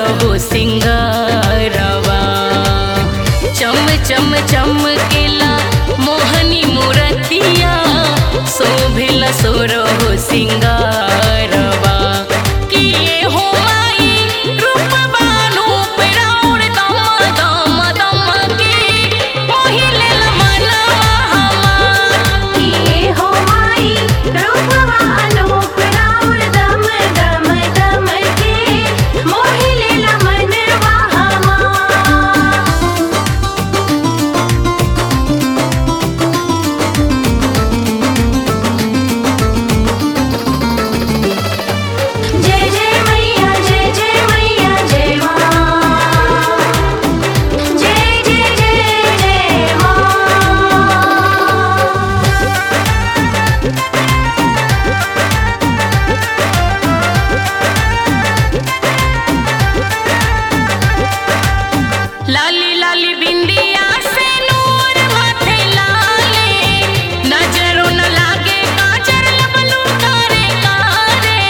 हो सिंगारवा। चम चम चमकेला मोहनी मूरतिया शोभेला सोर हो सिंगारवा। किए हो माई रूपवा रूप राउर दम दम दम के मोहिलेला मनवा हमार। किए हो माई रूपवा रूप राउर दम दम दम के मोहिलेला मनवा हमार। जय जय मैया जय माँ। जय जय जय माँ। लाली लाली बिंदिया से नूर माथे लाले, नजरों न लागे काजर लबलू कारे कारे।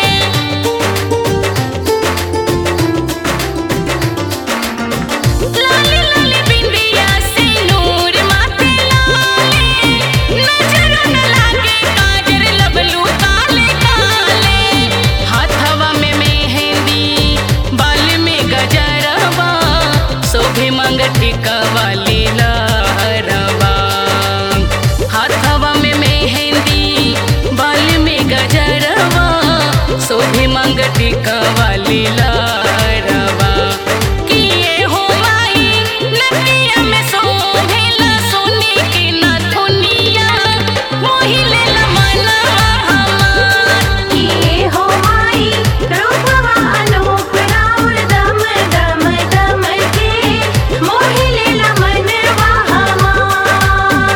लाली लाली बिंदिया से नूर माथे लाले, नजरों न लागे काजर लबलू काले काले। हाथवा में मेहंदी बाल में गजरवा शोभे मंगटिका वाली लहरवा। हाथवा में मेहंदी बाल में गजरवा शोभे मंगटिका वाली लहरवा। किए हो माई नदिया में शोभेला सोने के नथुनिया मोहिलेला मनवा हमार। किए हो माई रूपवा रूप राउर दम दम दम के मोहिलेला मनवा हमार।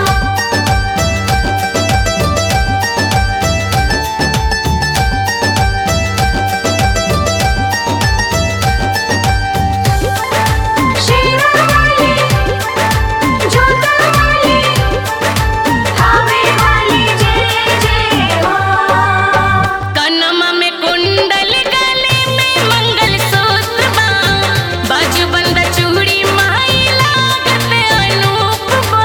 शेरा वाली जोता वाली थावे वाली जय जय माँ। कनमा में कुंडल गले में मंगल सूत्र बा, बाजू बंद चूड़ी माई लागत अनूप बा।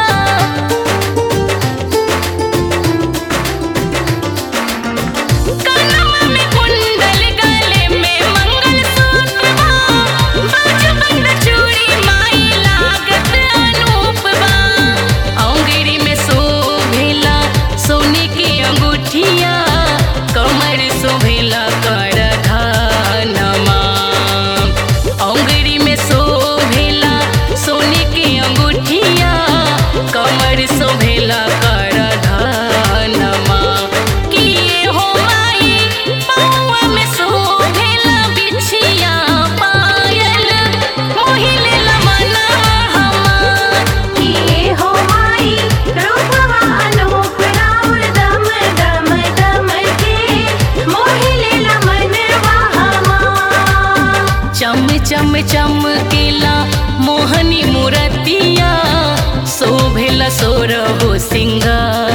कनमा में कुंडल गले में मंगल सूत्र बा, बाजू बंद चूड़ी माई लागत अनूप बा। अंगूरी में शोभेला सोने की अंगूठिया कमर शोभेला करधानमा। अंगूरी में शोभेला सोने की अंगूठिया कमर शोभेला करधानमा। किए हो माई पौआ में शोभेला बिछिया पायल मोहिलेला मनवा हमार। किए हो माई रूपवा रूप राउर दम दम दम के मोहिलेला मनवा हमार। चम चम चमकेला मोहनी मूरतिया शोभेला सोर हो सिंगार।